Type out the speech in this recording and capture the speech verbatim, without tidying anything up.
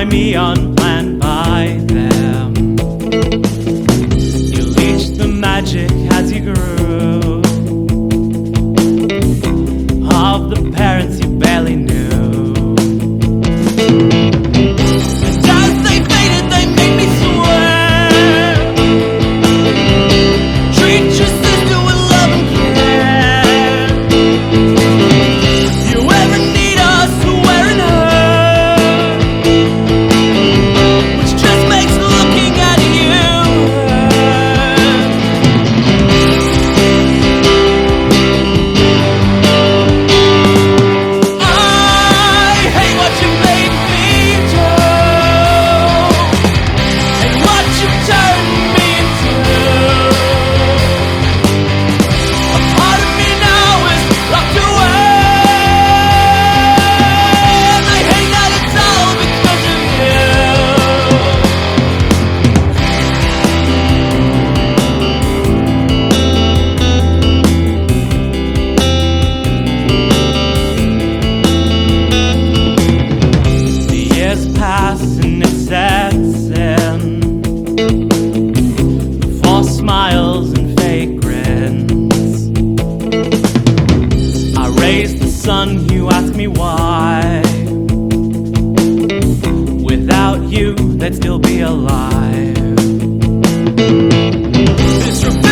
by me, unplanned by them. You reached the magic as you grew of the parents you barely knew. And as they faded, they made me swear, treat your sister with love and care. You ever need us, we're in her, which just makes looking at you hurt. I hate what you made me do, and what you turned me into. A part of me now is locked away, and I hate that it's all because of you. The years pass and it sets in, false smiles and fake grins. I raised the sun, you ask me why. Without you, they'd still be alive. This